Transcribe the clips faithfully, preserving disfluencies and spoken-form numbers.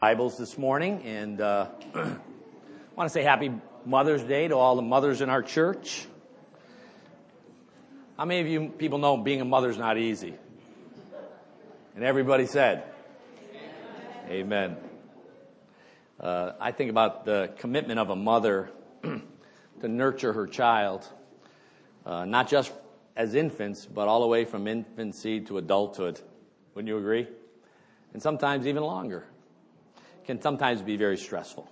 Bibles this morning, and uh, I want to say happy Mother's Day to all the mothers in our church. How many of you people know being a mother's not easy? And everybody said, Amen. Amen. Uh, I think about the commitment of a mother to nurture her child, uh, not just as infants, but all the way from infancy to adulthood. Wouldn't you agree? And sometimes even longer. Can sometimes be very stressful.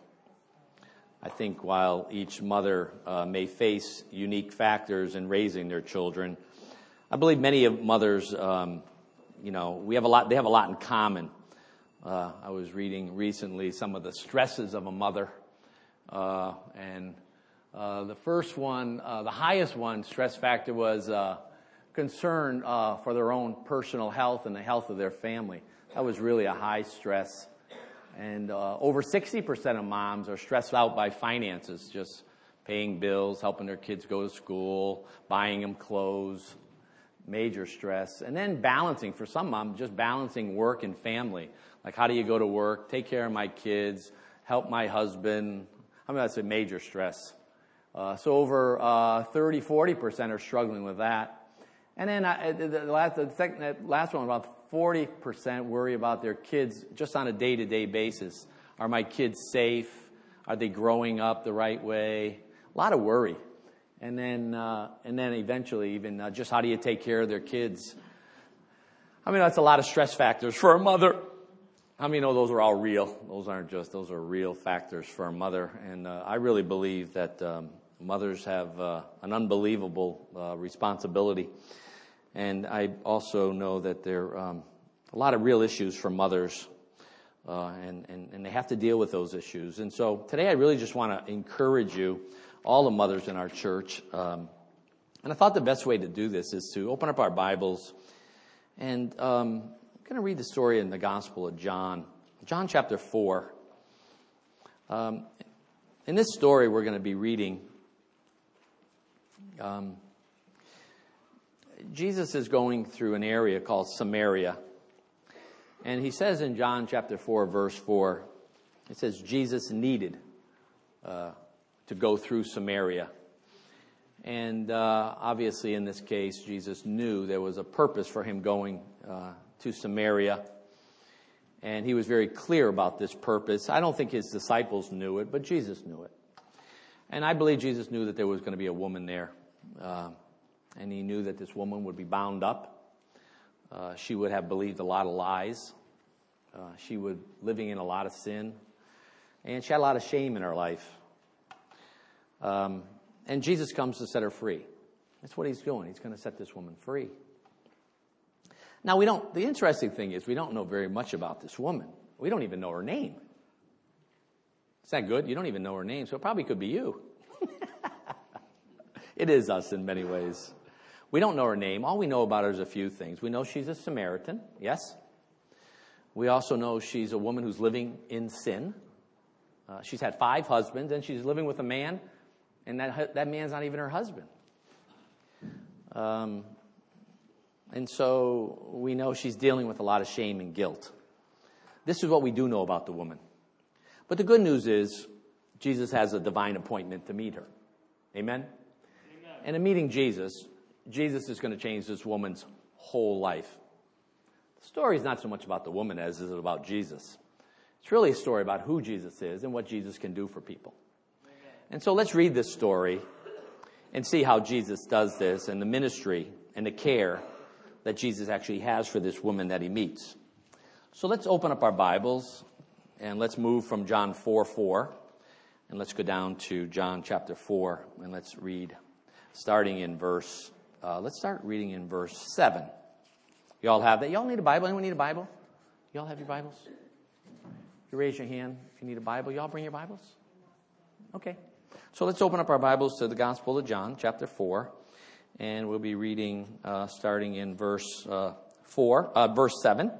I think while each mother uh, may face unique factors in raising their children, I believe many of mothers, um, you know, we have a lot. They have a lot in common. Uh, I was reading recently some of the stresses of a mother, uh, and uh, the first one, uh, the highest one, stress factor was uh, concern uh, for their own personal health and the health of their family. That was really a high stress. And uh, over sixty percent of moms are stressed out by finances, just paying bills, helping their kids go to school, buying them clothes, major stress. And then balancing, for some moms, just balancing work and family. Like, how do you go to work, take care of my kids, help my husband? I mean, that's a major stress. Uh, so over uh, thirty, forty percent are struggling with that. And then uh, the, last, the second, that last one, about forty percent worry about their kids just on a day-to-day basis. Are my kids safe? Are they growing up the right way? A lot of worry. And then uh, and then eventually even uh, just how do you take care of their kids? I mean, that's a lot of stress factors for a mother. How many know those are all real? Those aren't just, those are real factors for a mother. And uh, I really believe that um, mothers have uh, an unbelievable uh, responsibility. And I also know that there are um, a lot of real issues for mothers, uh, and, and, and they have to deal with those issues. And so today I really just want to encourage you, all the mothers in our church. Um, and I thought the best way to do this is to open up our Bibles. And um, I'm going to read the story in the Gospel of John, John chapter four. Um, in this story we're going to be reading... Um, Jesus is going through an area called Samaria. And he says in John chapter four, verse four, it says Jesus needed uh, to go through Samaria. And uh, obviously in this case, Jesus knew there was a purpose for him going uh, to Samaria. And he was very clear about this purpose. I don't think his disciples knew it, but Jesus knew it. And I believe Jesus knew that there was going to be a woman there. Uh, And he knew that this woman would be bound up. Uh, she would have believed a lot of lies. Uh, she was living in a lot of sin. And she had a lot of shame in her life. Um, and Jesus comes to set her free. That's what he's doing. He's going to set this woman free. Now, we don't, the interesting thing is we don't know very much about this woman. We don't even know her name. Is that good? You don't even know her name, so it probably could be you. It is us in many ways. We don't know her name. All we know about her is a few things. We know she's a Samaritan, yes. We also know she's a woman who's living in sin. Uh, she's had five husbands, and she's living with a man, and that that man's not even her husband. Um, and so we know she's dealing with a lot of shame and guilt. This is what we do know about the woman. But the good news is Jesus has a divine appointment to meet her. Amen? And in meeting Jesus, Jesus is going to change this woman's whole life. The story is not so much about the woman as is it about Jesus. It's really a story about who Jesus is and what Jesus can do for people. And so let's read this story and see how Jesus does this and the ministry and the care that Jesus actually has for this woman that he meets. So let's open up our Bibles and let's move from John four four and let's go down to John chapter four and let's read starting in verse, uh, let's start reading in verse seven. You all have that? Y'all need a Bible? Anyone need a Bible? Y'all have your Bibles? You raise your hand if you need a Bible. Y'all bring your Bibles? Okay. So let's open up our Bibles to the Gospel of John, chapter four. And we'll be reading uh, starting in verse uh, four, uh, verse seven.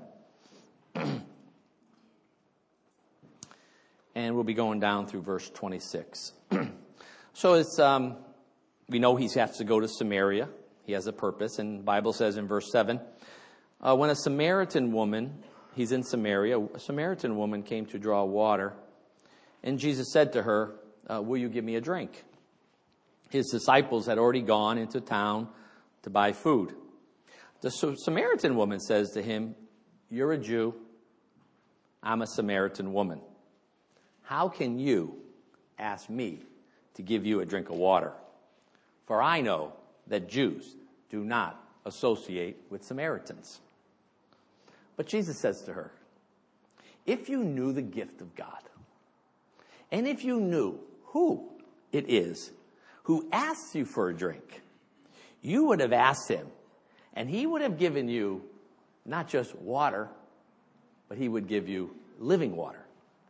And we'll be going down through verse twenty-six. So it's... Um, We know he has to go to Samaria. He has a purpose. And the Bible says in verse seven, uh, when a Samaritan woman he's in Samaria. A Samaritan woman came to draw water. And Jesus said to her, uh, will you give me a drink? His disciples had already gone into town to buy food. The Samaritan woman says to him, you're a Jew. I'm a Samaritan woman. How can you ask me to give you a drink of water? For I know that Jews do not associate with Samaritans. But Jesus says to her, if you knew the gift of God, and if you knew who it is who asks you for a drink, you would have asked him, and he would have given you not just water, but he would give you living water.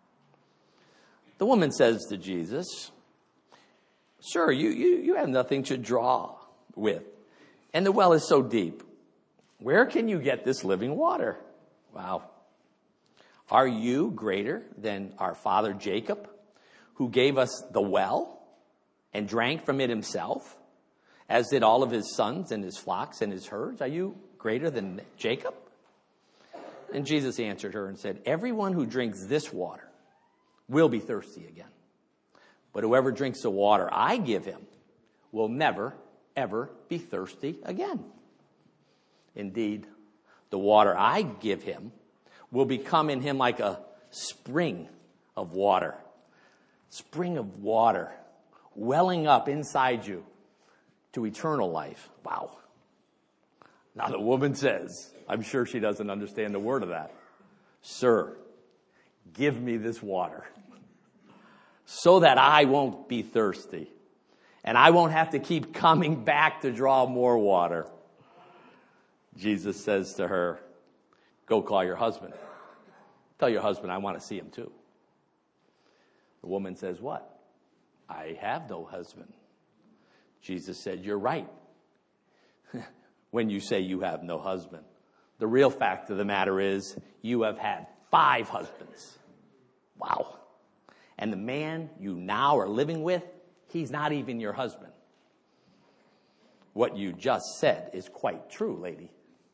The woman says to Jesus, sir, you, you, you have nothing to draw with, and the well is so deep. Where can you get this living water? Wow. Are you greater than our father Jacob, who gave us the well and drank from it himself, as did all of his sons and his flocks and his herds? Are you greater than Jacob? And Jesus answered her and said, everyone who drinks this water will be thirsty again. But whoever drinks the water I give him will never, ever be thirsty again. Indeed, the water I give him will become in him like a spring of water. Spring of water welling up inside you to eternal life. Wow. Now the woman says, I'm sure she doesn't understand the word of that. Sir, give me this water so that I won't be thirsty and I won't have to keep coming back to draw more water. Jesus says to her, go call your husband. Tell your husband I want to see him too. The woman says, what? I have no husband. Jesus said, you're right when you say you have no husband. The real fact of the matter is you have had five husbands. Wow. And the man you now are living with, he's not even your husband. What you just said is quite true, lady.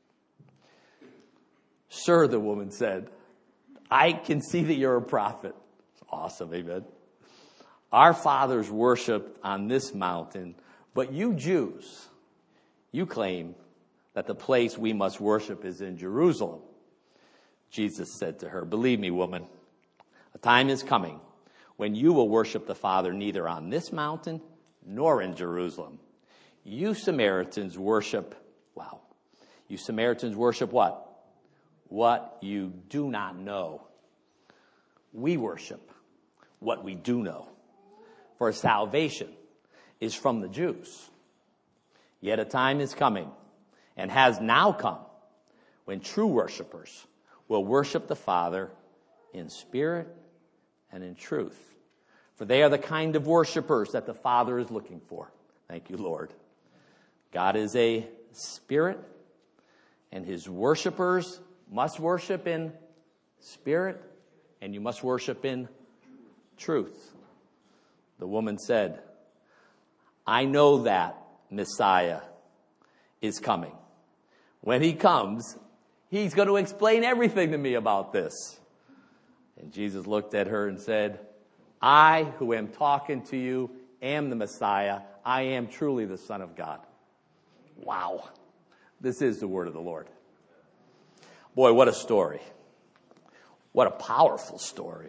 Sir, the woman said, I can see that you're a prophet. Awesome, amen. Our fathers worshiped on this mountain, but you Jews, you claim that the place we must worship is in Jerusalem. Jesus said to her, believe me, woman, a time is coming when you will worship the Father neither on this mountain nor in Jerusalem. You Samaritans worship, wow, you Samaritans worship what? What you do not know. We worship what we do know. For salvation is from the Jews. Yet a time is coming and has now come when true worshipers will worship the Father in spirit and in truth. For they are the kind of worshipers that the Father is looking for. Thank you, Lord. God is a spirit, and his worshipers must worship in spirit, and you must worship in truth. The woman said, I know that Messiah is coming. When he comes, he's going to explain everything to me about this. And Jesus looked at her and said, I who am talking to you am the Messiah. I am truly the Son of God. Wow. This is the word of the Lord. Boy, what a story. What a powerful story.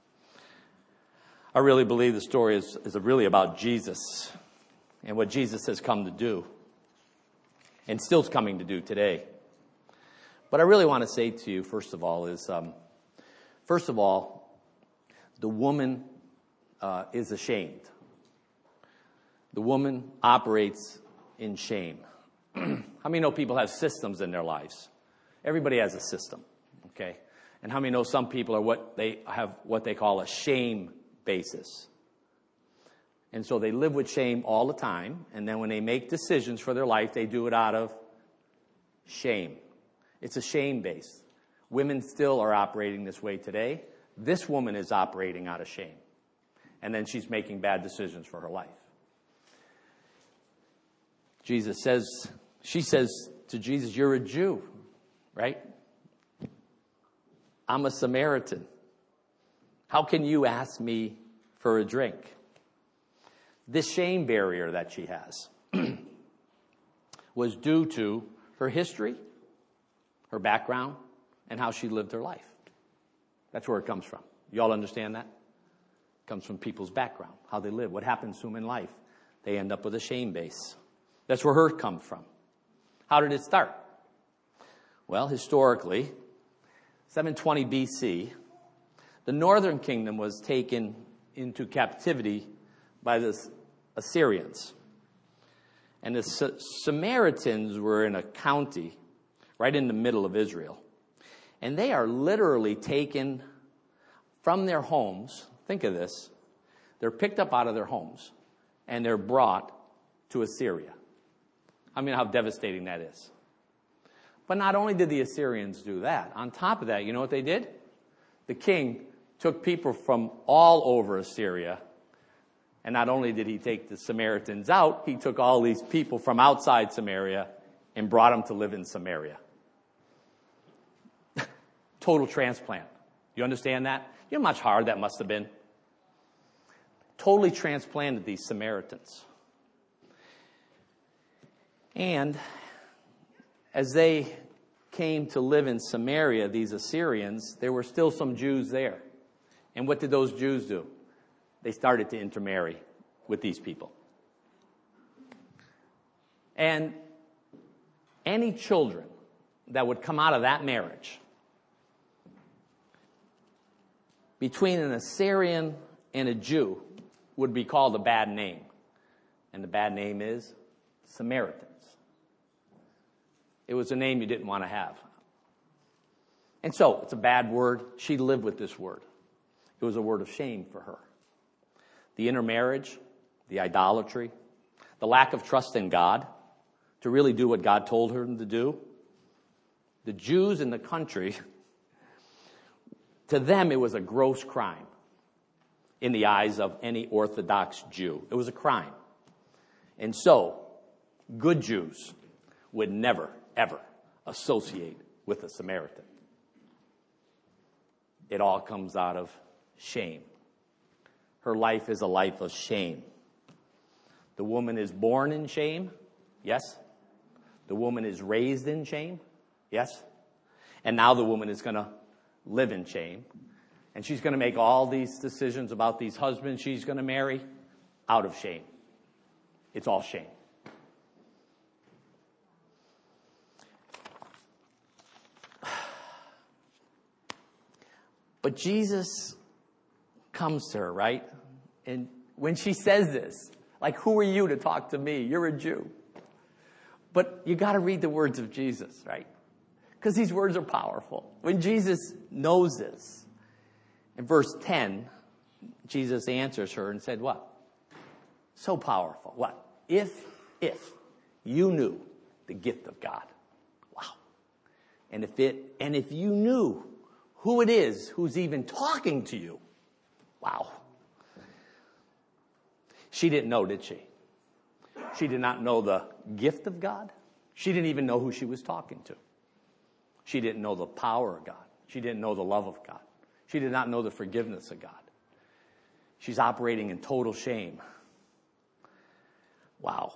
I really believe the story is, is really about Jesus and what Jesus has come to do and still is coming to do today. What I really want to say to you, first of all, is, um, first of all, the woman uh, is ashamed. The woman operates in shame. How many know people have systems in their lives? Everybody has a system, okay? And how many know some people are what they have what they call a shame basis? And so they live with shame all the time, and then when they make decisions for their life, they do it out of shame. It's a shame base. Women still are operating this way today. This woman is operating out of shame. And then she's making bad decisions for her life. Jesus says, she says to Jesus, you're a Jew, right? I'm a Samaritan. How can you ask me for a drink? This shame barrier that she has was due to her history, her background, and how she lived her life. That's where it comes from. You all understand that? It comes from people's background, how they live, what happens to them in life. They end up with a shame base. That's where hurt comes from. How did it start? Well, historically, seven twenty B C, the northern kingdom was taken into captivity by the Assyrians. And the Sa- Samaritans were in a county right in the middle of Israel. And they are literally taken from their homes. Think of this. They're picked up out of their homes and they're brought to Assyria. I mean, how devastating that is. But not only did the Assyrians do that, on top of that, you know what they did? The king took people from all over Assyria. And not only did he take the Samaritans out, he took all these people from outside Samaria and brought them to live in Samaria. Total transplant. You understand that? You know how much hard that must have been? Totally transplanted these Samaritans. And as they came to live in Samaria, these Assyrians, there were still some Jews there. And what did those Jews do? They started to intermarry with these people. And any children that would come out of that marriage between an Assyrian and a Jew would be called a bad name. And the bad name is Samaritans. It was a name you didn't want to have. And so, it's a bad word. She lived with this word. It was a word of shame for her. The intermarriage, the idolatry, the lack of trust in God to really do what God told her to do. The Jews in the country, to them it was a gross crime in the eyes of any Orthodox Jew. It was a crime. And so, good Jews would never, ever associate with a Samaritan. It all comes out of shame. Her life is a life of shame. The woman is born in shame. Yes. The woman is raised in shame. Yes. And now the woman is going to live in shame. And she's going to make all these decisions about these husbands she's going to marry out of shame. It's all shame. But Jesus comes to her, right? And when she says this, like, who are you to talk to me? You're a Jew. But you got to read the words of Jesus, right? Because these words are powerful. When Jesus knows this, in verse ten, Jesus answers her and said, what? So powerful. What? If, if you knew the gift of God. Wow. And if it, and if you knew who it is who's even talking to you. Wow. She didn't know, did she? She did not know the gift of God. She didn't even know who she was talking to. She didn't know the power of God. She didn't know the love of God. She did not know the forgiveness of God. She's operating in total shame. Wow.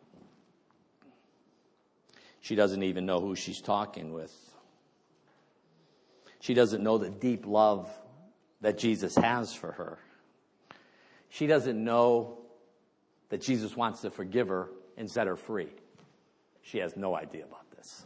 She doesn't even know who she's talking with. She doesn't know the deep love that Jesus has for her. She doesn't know that Jesus wants to forgive her and set her free. She has no idea about this.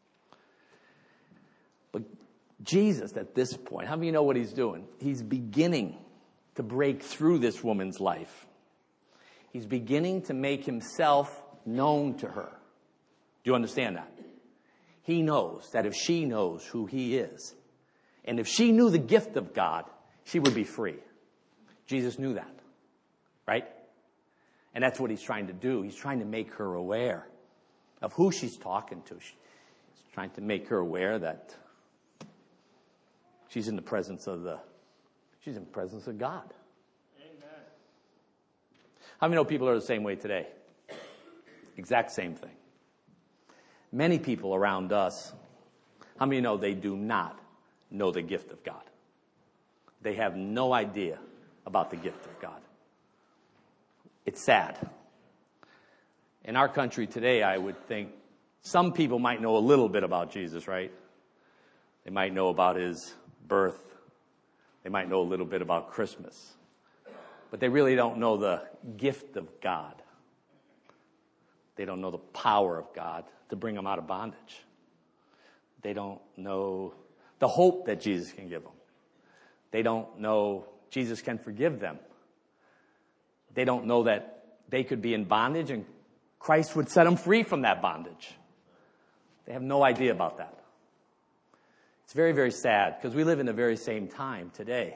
But Jesus, at this point, how many of you know what he's doing? He's beginning to break through this woman's life. He's beginning to make himself known to her. Do you understand that? He knows that if she knows who he is, and if she knew the gift of God, she would be free. Jesus knew that, right? And that's what he's trying to do. He's trying to make her aware of who she's talking to. He's trying to make her aware that she's in the presence of the, she's in the presence of God. Amen. How many know people are the same way today? Exact same thing. Many people around us, how many know they do not know the gift of God. They have no idea about the gift of God. It's sad. In our country today, I would think some people might know a little bit about Jesus, right? They might know about his birth. They might know a little bit about Christmas. But they really don't know the gift of God. They don't know the power of God to bring them out of bondage. They don't know the hope that Jesus can give them. They don't know Jesus can forgive them. They don't know that they could be in bondage and Christ would set them free from that bondage. They have no idea about that. It's very, very sad because we live in the very same time today.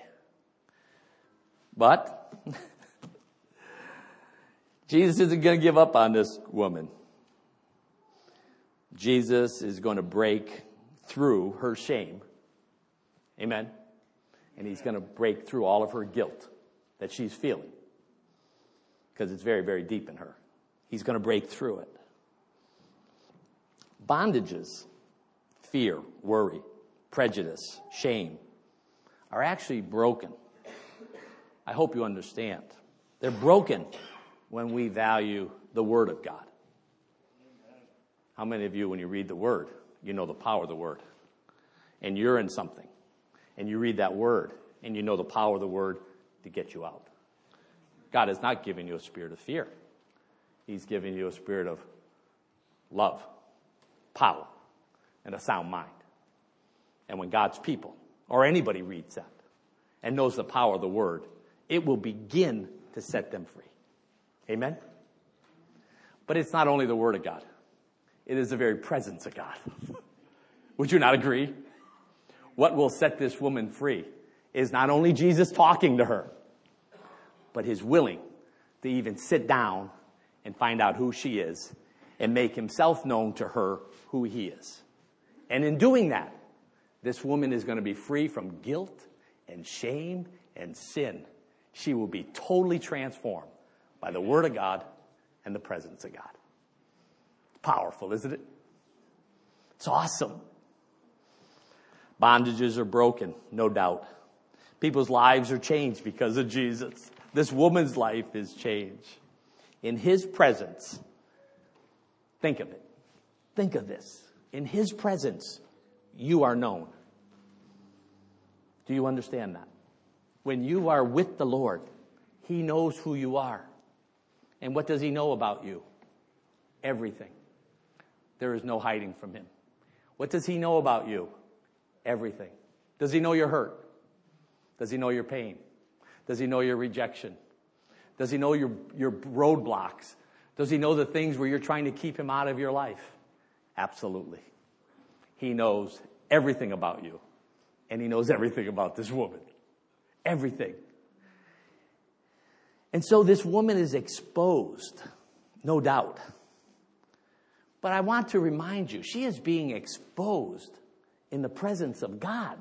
But Jesus isn't going to give up on this woman. Jesus is going to break through her shame. Amen. And he's going to break through all of her guilt that she's feeling. Because it's very, very deep in her. He's going to break through it. Bondages, fear, worry, prejudice, shame, are actually broken. I hope you understand. They're broken when we value the Word of God. How many of you, when you read the Word, you know the power of the Word? And you're in something. And you read that Word, and you know the power of the Word to get you out. God has not given you a spirit of fear. He's given you a spirit of love, power, and a sound mind. And when God's people, or anybody reads that, and knows the power of the Word, it will begin to set them free. Amen? But it's not only the Word of God. It is the very presence of God. Would you not agree? What will set this woman free is not only Jesus talking to her, but his willing to even sit down and find out who she is and make himself known to her who he is. And in doing that, this woman is going to be free from guilt and shame and sin. She will be totally transformed by the Word of God and the presence of God. Powerful, isn't it? It's awesome. Bondages are broken, no doubt. People's lives are changed because of Jesus. This woman's life is changed. In his presence, think of it. Think of this. In his presence, you are known. Do you understand that? When you are with the Lord, he knows who you are. And what does he know about you? Everything. There is no hiding from him. What does he know about you? Everything. Does he know your hurt? Does he know your pain? Does he know your rejection? Does he know your, your roadblocks? Does he know the things where you're trying to keep him out of your life? Absolutely. He knows everything about you. And he knows everything about this woman. Everything. And so this woman is exposed, no doubt. But I want to remind you, she is being exposed in the presence of God.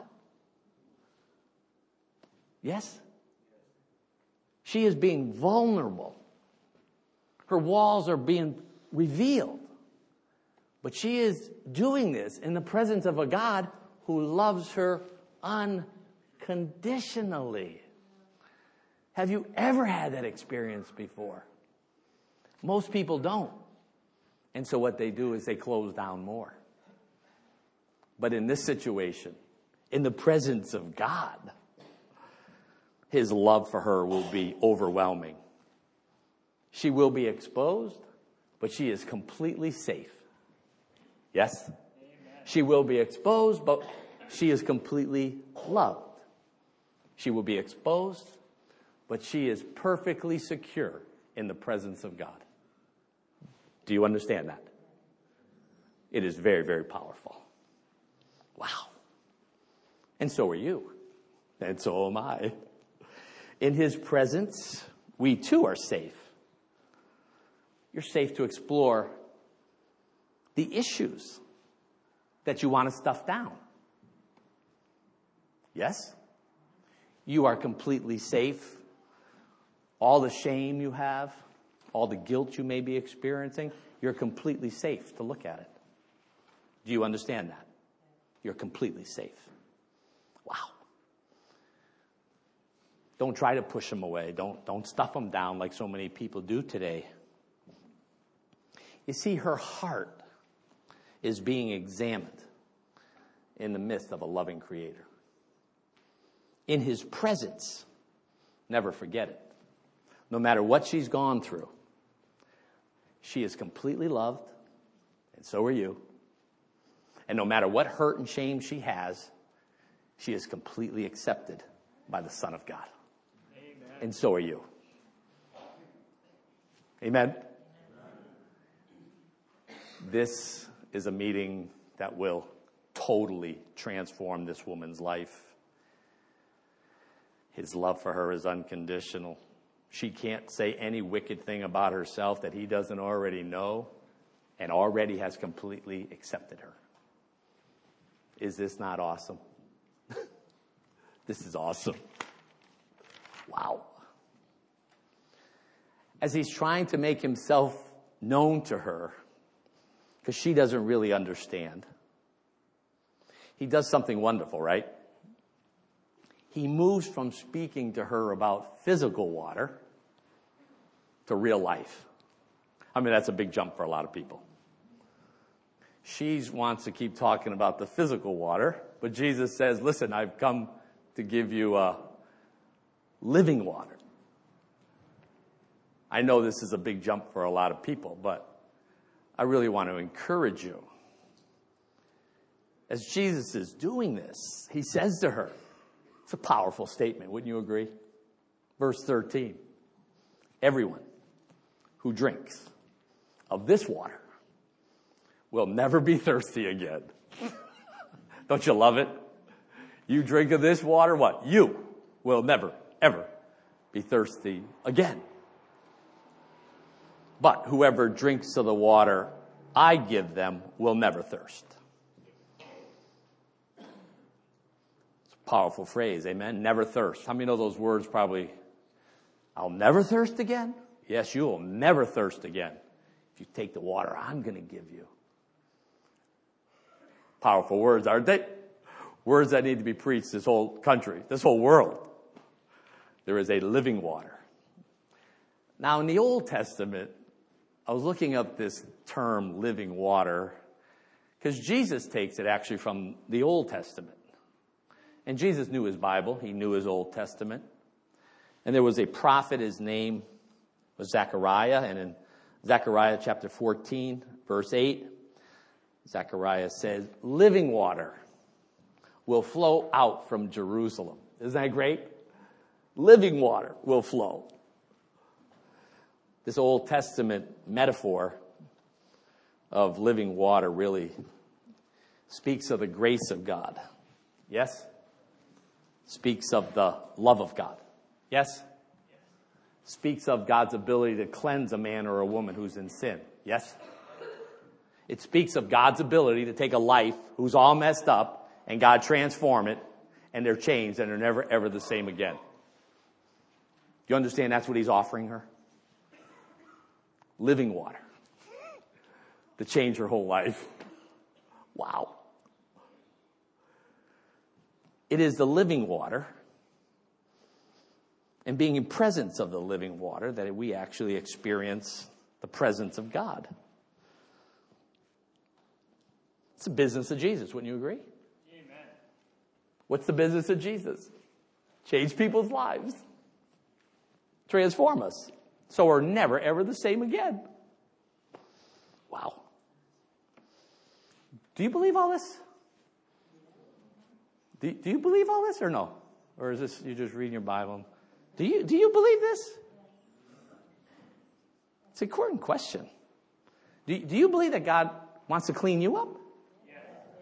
Yes? She is being vulnerable. Her walls are being revealed. But she is doing this in the presence of a God who loves her unconditionally. Have you ever had that experience before? Most people don't. And so what they do is they close down more. But in this situation, in the presence of God, his love for her will be overwhelming. She will be exposed, but she is completely safe. Yes? Amen. She will be exposed, but she is completely loved. She will be exposed, but she is perfectly secure in the presence of God. Do you understand that? It is very, very powerful. Wow. And so are you. And so am I. In his presence, we too are safe. You're safe to explore the issues that you want to stuff down. Yes? You are completely safe. All the shame you have, all the guilt you may be experiencing, you're completely safe to look at it. Do you understand that? You're completely safe. Don't try to push them away. Don't, don't stuff them down like so many people do today. You see, her heart is being examined in the midst of a loving Creator. In His presence, never forget it. No matter what she's gone through, she is completely loved, and so are you. And no matter what hurt and shame she has, she is completely accepted by the Son of God. Amen. And so are you. Amen. This is a meeting that will totally transform this woman's life. His love for her is unconditional. She can't say any wicked thing about herself that he doesn't already know and already has completely accepted her. Is this not awesome? This is awesome. Wow. As he's trying to make himself known to her, because she doesn't really understand, he does something wonderful, right? He moves from speaking to her about physical water to real life. I mean, that's a big jump for a lot of people. She wants to keep talking about the physical water, but Jesus says, listen, I've come to give you uh, living water. I know this is a big jump for a lot of people, but I really want to encourage you. As Jesus is doing this, he says to her, it's a powerful statement, wouldn't you agree? Verse thirteen, everyone who drinks of this water will never be thirsty again. Don't you love it? You drink of this water, what? You will never, ever be thirsty again. But whoever drinks of the water I give them will never thirst. Powerful phrase, amen? Never thirst. How many know those words probably? I'll never thirst again? Yes, you will never thirst again if you take the water I'm going to give you. Powerful words, aren't they? Words that need to be preached this whole country, this whole world. There is a living water. Now, in the Old Testament, I was looking up this term, living water, because Jesus takes it actually from the Old Testament. And Jesus knew his Bible. He knew his Old Testament. And there was a prophet, his name was Zechariah. And in Zechariah chapter fourteen, verse eight, Zechariah says, living water will flow out from Jerusalem. Isn't that great? Living water will flow. This Old Testament metaphor of living water really speaks of the grace of God. Yes? Speaks of the love of God. Yes? Speaks of God's ability to cleanse a man or a woman who's in sin. Yes? It speaks of God's ability to take a life who's all messed up and God transform it and they're changed and they're never ever the same again. You understand that's what he's offering her? Living water to change her whole life. Wow. It is the living water and being in presence of the living water that we actually experience the presence of God. It's the business of Jesus, wouldn't you agree? Amen. What's the business of Jesus? Change people's lives. Transform us. So we're never, ever the same again. Wow. Do you believe all this? Do, do you believe all this or no? Or is this, you just reading your Bible? Do you, do you believe this? It's an important question. Do, do you believe that God wants to clean you up? Yes.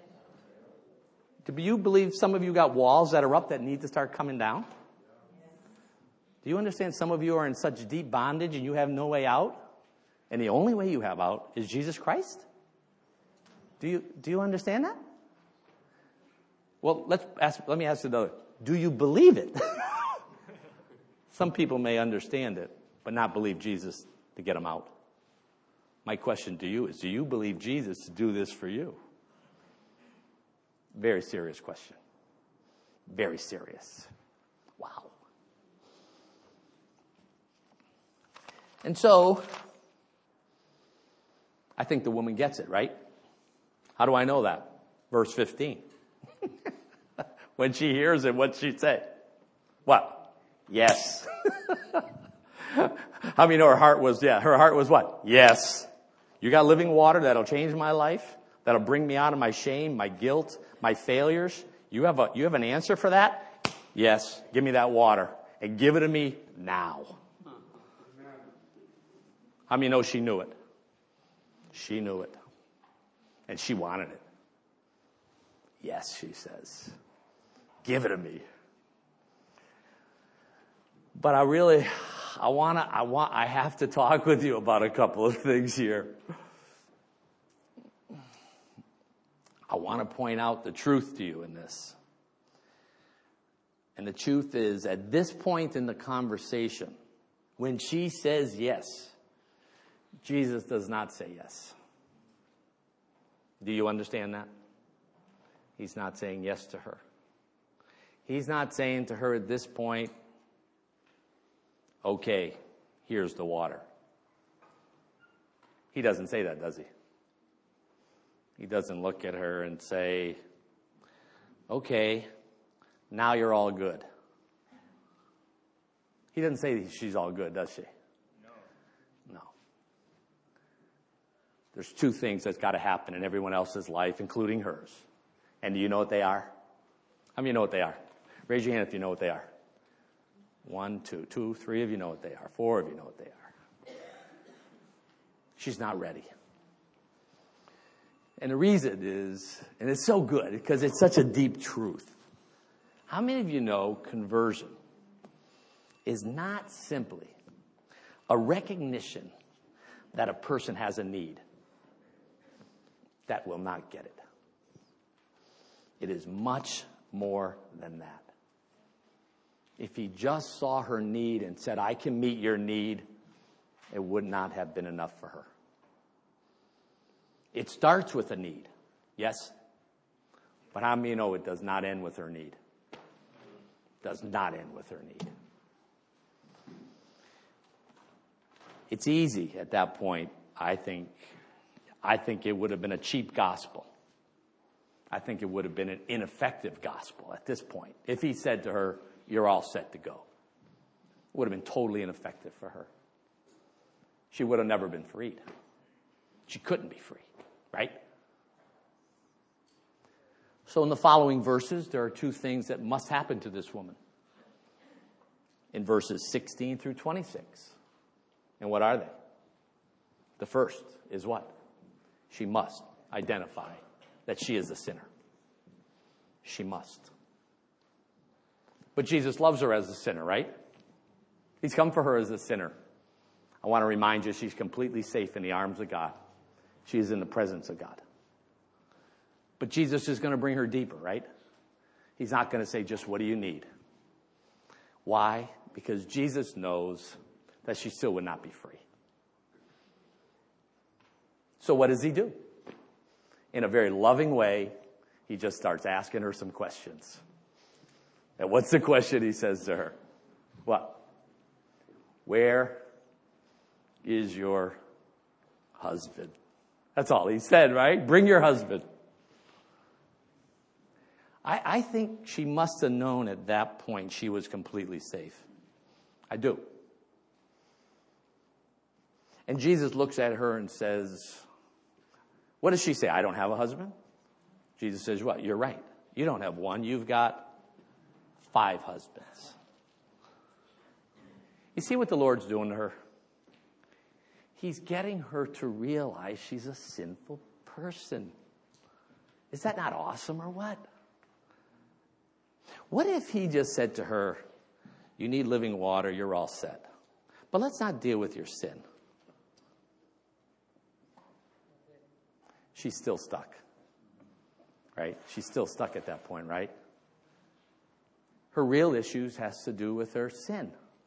Do you believe some of you got walls that are up that need to start coming down? Do you understand some of you are in such deep bondage and you have no way out? And the only way you have out is Jesus Christ? Do you, do you understand that? Well, let's ask, let me ask another. Do you believe it? Some people may understand it, but not believe Jesus to get them out. My question to you is, do you believe Jesus to do this for you? Very serious question. Very serious. Wow. And so, I think the woman gets it, right? How do I know that? Verse fifteen. When she hears it, what's she say? What? Yes. How many know her heart was, yeah, her heart was what? Yes. You got living water that'll change my life, that'll bring me out of my shame, my guilt, my failures. You have a, you have an answer for that? Yes. Give me that water and give it to me now. How many know she knew it? She knew it. And she wanted it. Yes, she says. Give it to me. But I really, I want to, I want, I have to talk with you about a couple of things here. I want to point out the truth to you in this. And the truth is, at this point in the conversation, when she says yes, Jesus does not say yes. Do you understand that? He's not saying yes to her. He's not saying to her at this point, okay, here's the water. He doesn't say that, does he? He doesn't look at her and say, okay, now you're all good. He doesn't say she's all good, does she? No. No. There's two things that's got to happen in everyone else's life, including hers. And do you know what they are? How many know what they are? Raise your hand if you know what they are. One, two, two, three of you know what they are. Four of you know what they are. She's not ready. And the reason is, and it's so good because it's such a deep truth. How many of you know conversion is not simply a recognition that a person has a need that will not get it? It is much more than that. If he just saw her need and said, I can meet your need, it would not have been enough for her. It starts with a need, yes? But how many know it does not end with her need? It does not end with her need. It's easy at that point, I think. I think it would have been a cheap gospel. I think it would have been an ineffective gospel at this point. If he said to her, you're all set to go. It would have been totally ineffective for her. She would have never been freed. She couldn't be free, right? So in the following verses, there are two things that must happen to this woman. In verses sixteen through twenty-six. And what are they? The first is what? She must identify that she is a sinner. She must. But Jesus loves her as a sinner, right? He's come for her as a sinner. I want to remind you, she's completely safe in the arms of God. She is in the presence of God. But Jesus is going to bring her deeper, right? He's not going to say, just what do you need? Why? Because Jesus knows that she still would not be free. So what does he do? In a very loving way, he just starts asking her some questions. And what's the question he says to her? What? Where is your husband? That's all he said, right? Bring your husband. I, I think she must have known at that point she was completely safe. I do. And Jesus looks at her and says, what does she say? I don't have a husband? Jesus says, what? You're right. You don't have one. You've got five husbands. You see what the Lord's doing to her? He's getting her to realize she's a sinful person. Is that not awesome or what? What if he just said to her, you need living water, you're all set. But let's not deal with your sin. She's still stuck. Right? She's still stuck at that point, right? Her real issues has to do with her sin.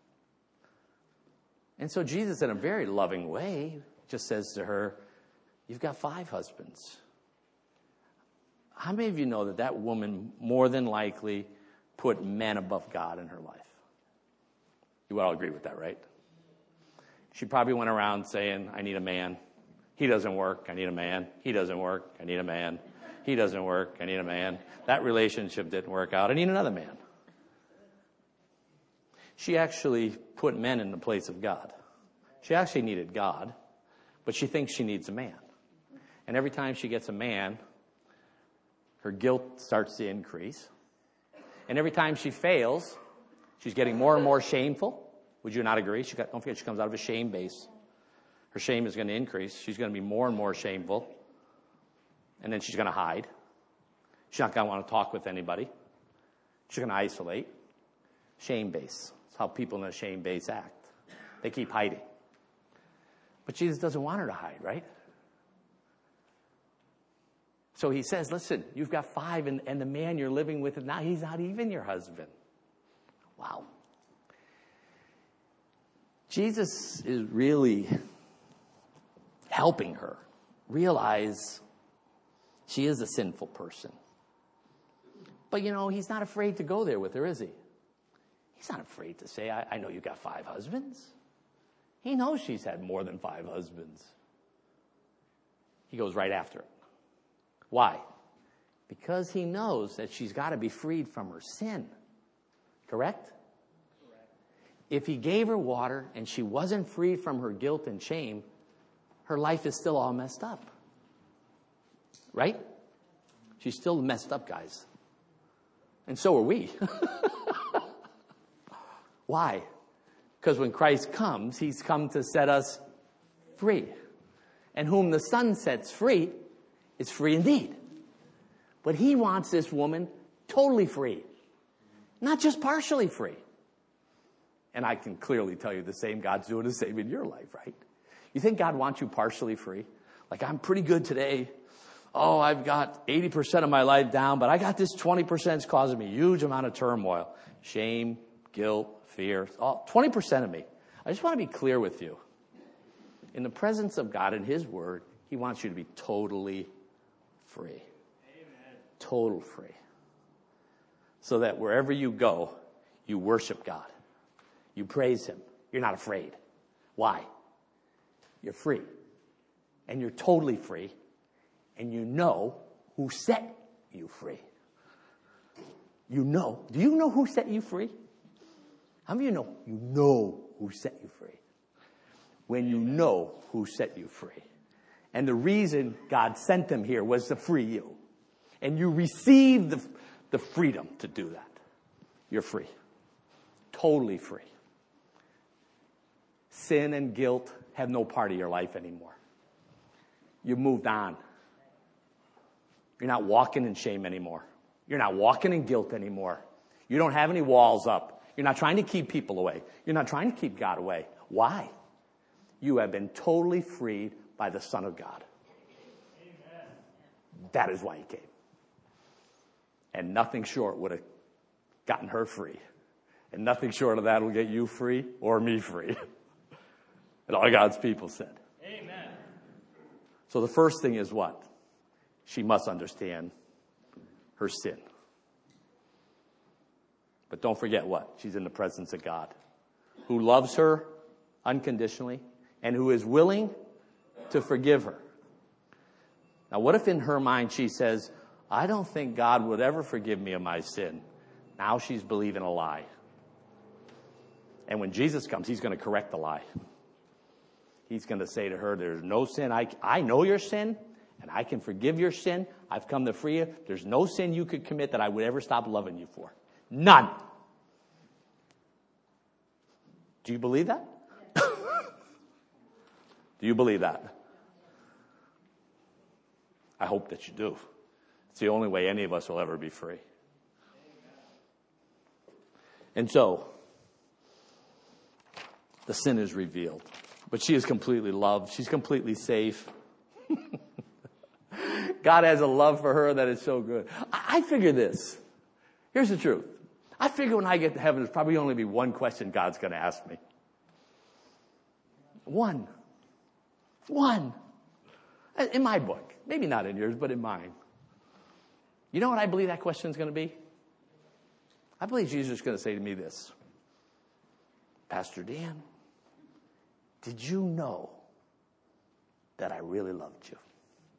And so Jesus, in a very loving way, just says to her, you've got five husbands. How many of you know that that woman more than likely put men above God in her life? You would all agree with that, right? she probably went around saying, I need a man. He doesn't work. I need a man. He doesn't work. I need a man. He doesn't work. I need a man. That relationship didn't work out. I need another man. She actually put men in the place of God. She actually needed God, but she thinks she needs a man. And every time she gets a man, her guilt starts to increase. And every time she fails, she's getting more and more shameful. Would you not agree? She got, don't forget, she comes out of a shame base. Her shame is going to increase. She's going to be more and more shameful. And then she's going to hide. She's not going to want to talk with anybody. She's going to isolate. Shame base. That's how people in a shame base act. They keep hiding. But Jesus doesn't want her to hide, right? So he says, listen, you've got five, and, and the man you're living with, now he's not even your husband. Wow. Jesus is really helping her realize she is a sinful person. But, you know, he's not afraid to go there with her, is he? He's not afraid to say, I, I know you got five husbands. He knows she's had more than five husbands. He goes right after it. Why? Because he knows that she's got to be freed from her sin. Correct? Correct. If he gave her water and she wasn't freed from her guilt and shame, her life is still all messed up. Right? She's still messed up, guys. And so are we. Why? Because when Christ comes, he's come to set us free. And whom the Son sets free is free indeed. But he wants this woman totally free. Not just partially free. And I can clearly tell you the same, God's doing the same in your life, right? You think God wants you partially free? Like, I'm pretty good today. Oh, I've got eighty percent of my life down, but I got this twenty percent that's causing me a huge amount of turmoil. Shame, guilt, fear, all, twenty percent of me. I just want to be clear with you. In the presence of God and his word, he wants you to be totally free. Amen. Total free. So that wherever you go, you worship God. You praise him. You're not afraid. Why? You're free. And you're totally free. And you know who set you free. You know. Do you know who set you free? How many of you know? You know who set you free. When you know who set you free. And the reason God sent them here was to free you. And you received the, the freedom to do that. You're free. Totally free. Sin and guilt have no part of your life anymore. You moved on. You're not walking in shame anymore. You're not walking in guilt anymore. You don't have any walls up. You're not trying to keep people away. You're not trying to keep God away. Why? You have been totally freed by the Son of God. Amen. That is why he came. And nothing short would have gotten her free. And nothing short of that will get you free or me free. And all God's people said. Amen. So the first thing is what? She must understand her sin. But don't forget what? She's in the presence of God, who loves her unconditionally and who is willing to forgive her. Now, what if in her mind she says, I don't think God would ever forgive me of my sin. Now she's believing a lie. And when Jesus comes, he's going to correct the lie. He's going to say to her, there's no sin. I, I know your sin, and I can forgive your sin. I've come to free you. There's no sin you could commit that I would ever stop loving you for. None. Do you believe that? Do you believe that? I hope that you do. It's the only way any of us will ever be free. And so, the sin is revealed. But she is completely loved. She's completely safe. God has a love for her that is so good. I, I figure this. Here's the truth. I figure when I get to heaven, there's probably only be one question God's going to ask me. One. One. In my book. Maybe not in yours, but in mine. You know what I believe that question is going to be? I believe Jesus is going to say to me this. Pastor Dan, did you know that I really loved you?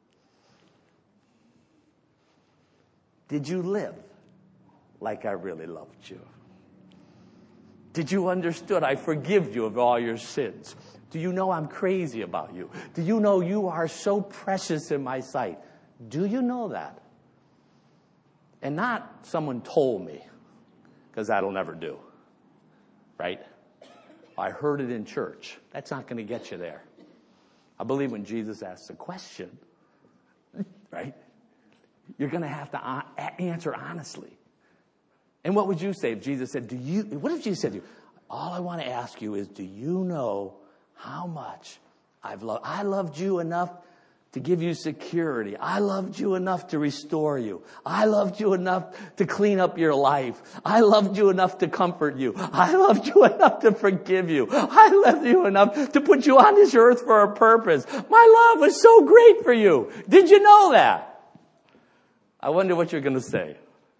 Did you live like I really loved you? Did you understood I forgive you of all your sins? Do you know I'm crazy about you? Do you know you are so precious in my sight? Do you know that? And not someone told me, because that'll never do. Right? I heard it in church. That's not going to get you there. I believe when Jesus asks a question, right, you're going to have to answer honestly. And what would you say if Jesus said, do you, what if Jesus said to you, all I want to ask you is, do you know how much I've loved, I loved you enough to give you security. I loved you enough to restore you. I loved you enough to clean up your life. I loved you enough to comfort you. I loved you enough to forgive you. I loved you enough to put you on this earth for a purpose. My love was so great for you. Did you know that? I wonder what you're going to say.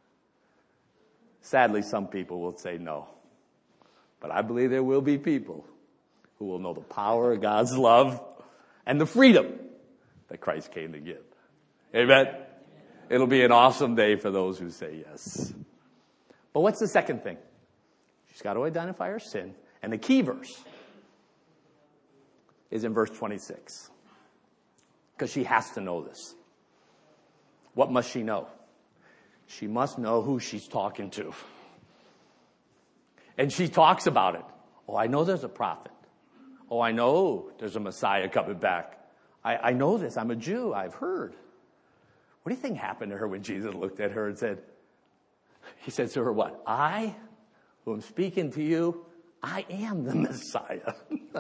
Sadly, some people will say no. But I believe there will be people who will know the power of God's love and the freedom that Christ came to give. Amen? It'll be an awesome day for those who say yes. But what's the second thing? She's got to identify her sin. And the key verse is in verse twenty-six. Because she has to know this. What must she know? She must know who she's talking to. And she talks about it. Oh, I know there's a prophet. Oh, I know there's a Messiah coming back. I, I know this. I'm a Jew. I've heard. What do you think happened to her when Jesus looked at her and said, he said to her, what? I, who am speaking to you, I am the Messiah.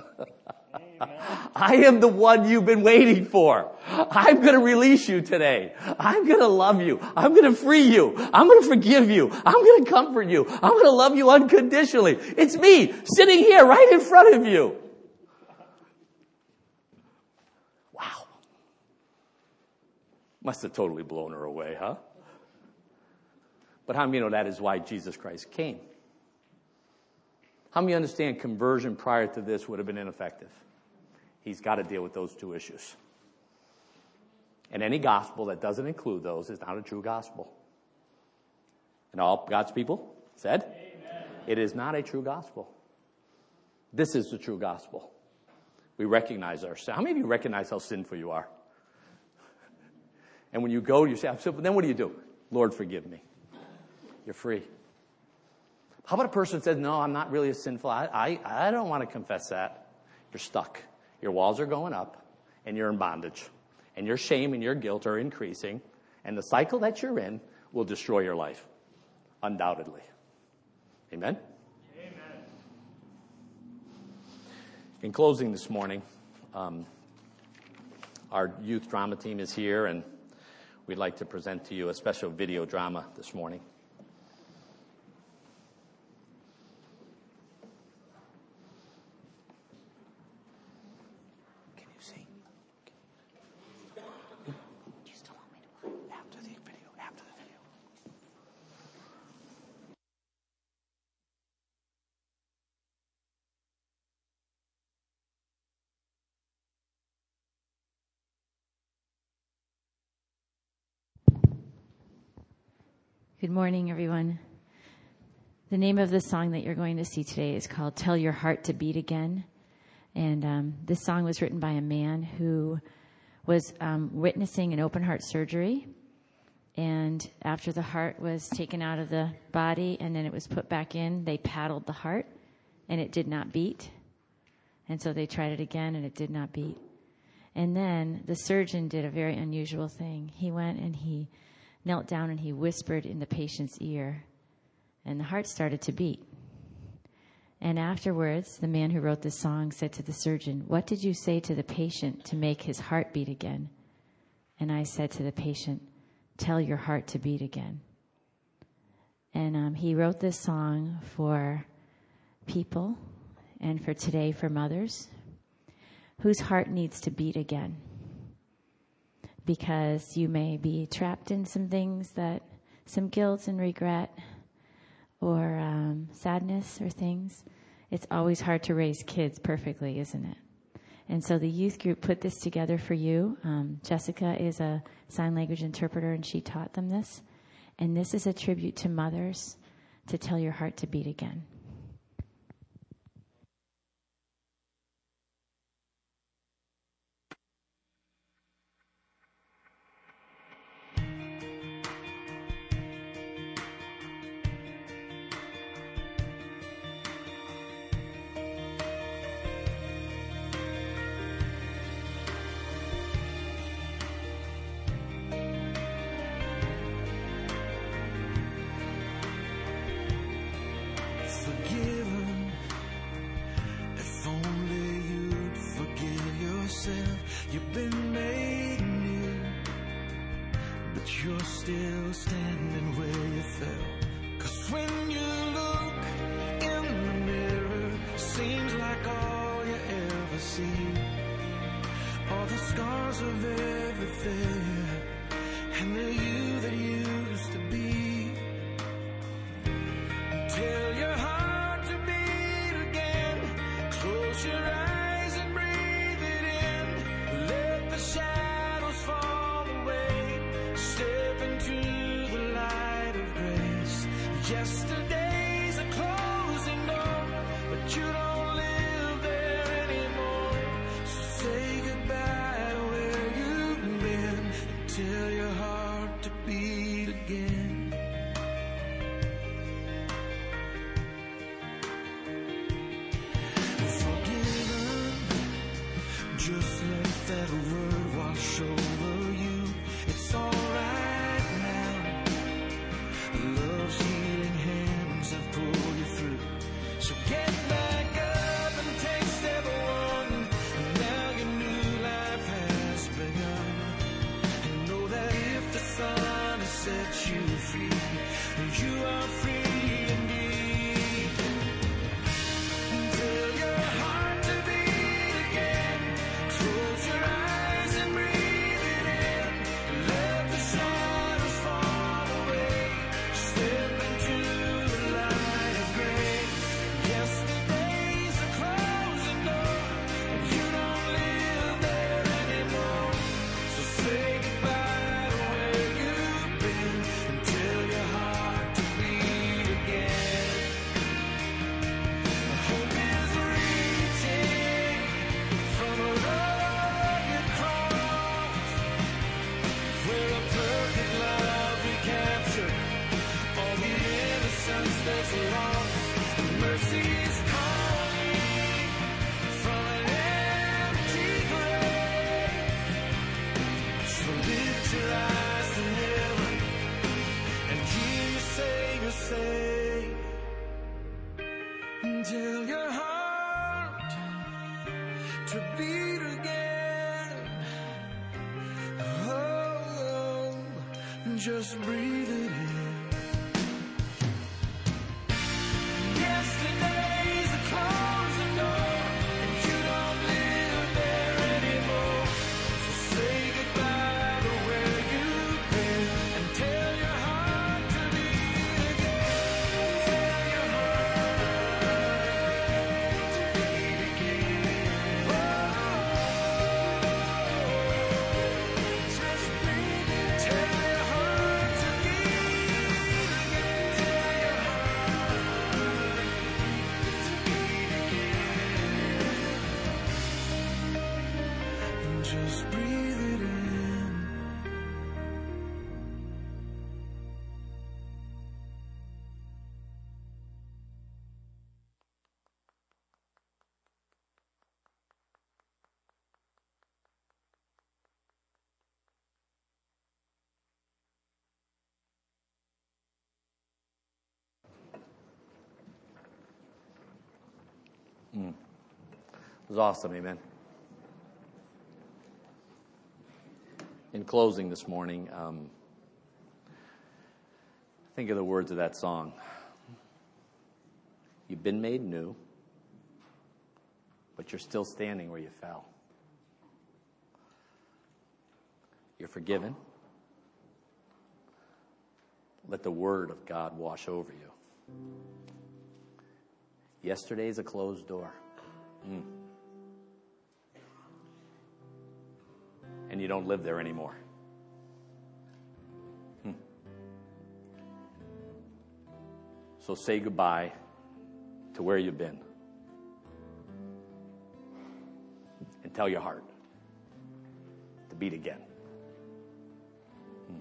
I am the one you've been waiting for. I'm going to release you today. I'm going to love you. I'm going to free you. I'm going to forgive you. I'm going to comfort you. I'm going to love you unconditionally. It's me sitting here right in front of you. Wow. Must have totally blown her away, huh? But how many know that is why Jesus Christ came? How many understand conversion prior to this would have been ineffective? He's got to deal with those two issues. And any gospel that doesn't include those is not a true gospel. And all God's people said, amen. It is not a true gospel. This is the true gospel. We recognize our sin. How many of you recognize how sinful you are? And when you go, you say, I'm sinful. Then what do you do? Lord, forgive me. You're free. How about a person that says, no, I'm not really a sinful. I, I, I don't want to confess that. You're stuck. Your walls are going up, and you're in bondage. And your shame and your guilt are increasing. And the cycle that you're in will destroy your life. Undoubtedly. Amen? Amen. In closing this morning, um, our youth drama team is here, and we'd like to present to you a special video drama this morning. Good morning, everyone. The name of the song that you're going to see today is called Tell Your Heart to Beat Again. And um, this song was written by a man who was um, witnessing an open heart surgery. And after the heart was taken out of the body and then it was put back in, they paddled the heart and it did not beat. And so they tried it again and it did not beat. And then the surgeon did a very unusual thing. He went and he knelt down and he whispered in the patient's ear, and the heart started to beat. And afterwards, the man who wrote this song said to the surgeon, what did you say to the patient to make his heart beat again? And I said to the patient, tell your heart to beat again. And um, he wrote this song for people and for today for mothers whose heart needs to beat again. Because you may be trapped in some things that, some guilt and regret or um, sadness or things. It's always hard to raise kids perfectly, isn't it? And so the youth group put this together for you. Um, Jessica is a sign language interpreter, and she taught them this. And this is a tribute to mothers to tell your heart to beat again. Forgiven, if only you'd forgive yourself. You've been made new, but you're still standing where you fell. 'Cause when you look in the mirror, seems like all you ever see are the scars of everything and the you that used to be. Tell your heart to beat again. Close your eyes and breathe it in. Let the shadows fall away. Step into the light of grace. Yesterday's a closing door, but you don't live there anymore. So say goodbye to where you've been and tell your heart to beat again. Just let that word wash over you. It's alright now. Love's healing hands have pulled you through. So get back up and take step one. And now your new life has begun. And know that if the sun has set you free, then you are free indeed. Tell your heart to beat again. Close your eyes and breathe it in. Let the shadows fall away. Step into the light of grace. Yesterday's a closing door, and you don't live there anymore. So say goodbye to where you've been and tell your heart to beat again. Hope is reaching from a rugged cross, where a perfect love we capture all the innocence that's lost. Mercy's calling from an empty grave. So lift your eyes to heaven and hear your Savior say, tell your heart to beat again. Oh, just breathe it in. Yesterday's a closing door, and you don't live there anymore. So say goodbye to where you've been and tell your heart to beat again. Tell your heart to beat again. Oh, just breathe it. Tell your heart to beat again. Tell your heart to beat again. Just breathe it in. It was awesome, amen. In closing this morning, um, think of the words of that song. You've been made new, but you're still standing where you fell. You're forgiven. Let the word of God wash over you. Yesterday's a closed door. Mm. and you don't live there anymore. Hmm. So say goodbye to where you've been. And tell your heart to beat again. Hmm.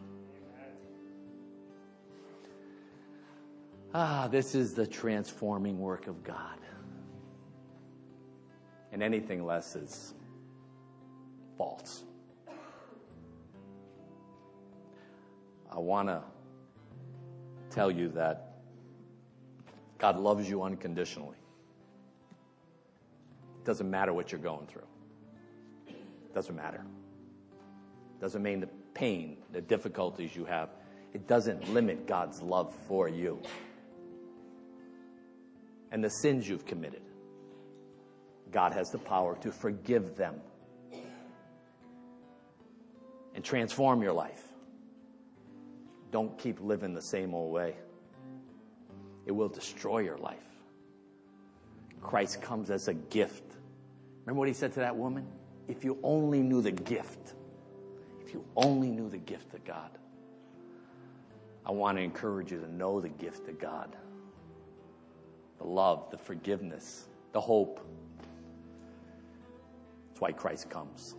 Ah, this is the transforming work of God. And anything less is false. I want to tell you that God loves you unconditionally. It doesn't matter what you're going through. It doesn't matter. It doesn't mean the pain, the difficulties you have. It doesn't limit God's love for you. And the sins you've committed, God has the power to forgive them and transform your life. Don't keep living the same old way. It will destroy your life. Christ comes as a gift. Remember what he said to that woman? If you only knew the gift. If you only knew the gift of God. I want to encourage you to know the gift of God. The love, the forgiveness, the hope. That's why Christ comes.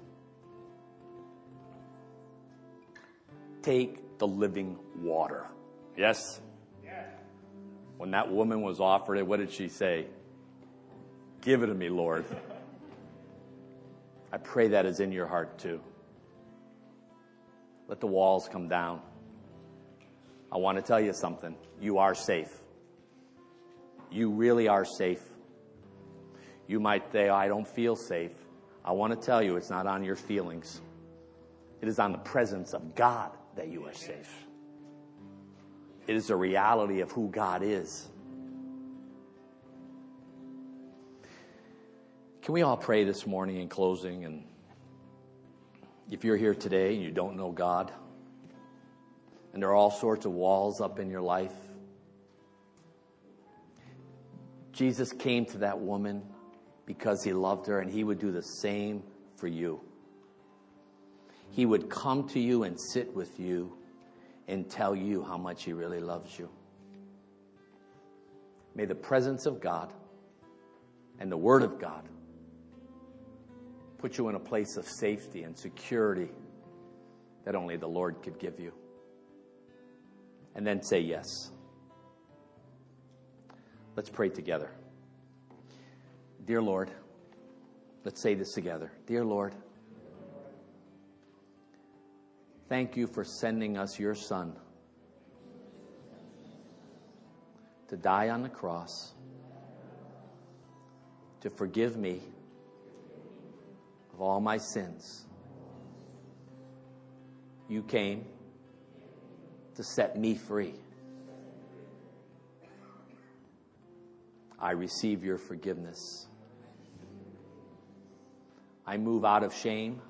Take the living water. Yes? Yes. When that woman was offered it, what did she say? Give it to me, Lord. I pray that is in your heart too. Let the walls come down. I want to tell you something. You are safe. You really are safe. You might say, I don't feel safe. I want to tell you it's not on your feelings. It is on the presence of God that you are safe. It is a reality of who God is. Can we all pray this morning in closing? And if you're here today and you don't know God, and there are all sorts of walls up in your life, Jesus came to that woman because he loved her, and he would do the same for you. He would come to you and sit with you and tell you how much he really loves you. May the presence of God and the Word of God put you in a place of safety and security that only the Lord could give you. And then say yes. Let's pray together. Dear Lord, let's say this together. Dear Lord, thank you for sending us your Son to die on the cross, to forgive me of all my sins. You came to set me free. I receive your forgiveness. I move out of shame,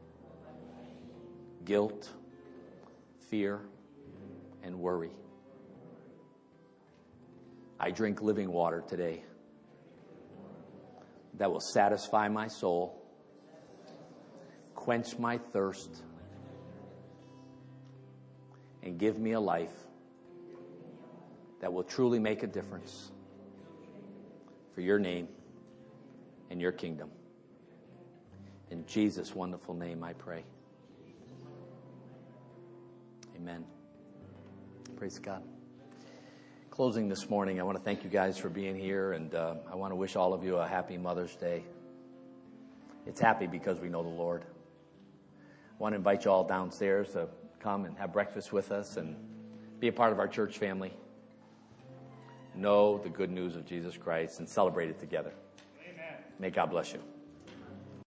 guilt, fear, and worry. I drink living water today that will satisfy my soul, quench my thirst, and give me a life that will truly make a difference for your name and your kingdom. In Jesus' wonderful name I pray. Amen. Praise God. Closing this morning, I want to thank you guys for being here, and uh, I want to wish all of you a happy Mother's Day. It's happy because we know the Lord. I want to invite you all downstairs to come and have breakfast with us and be a part of our church family. Know the good news of Jesus Christ and celebrate it together. Amen. May God bless you.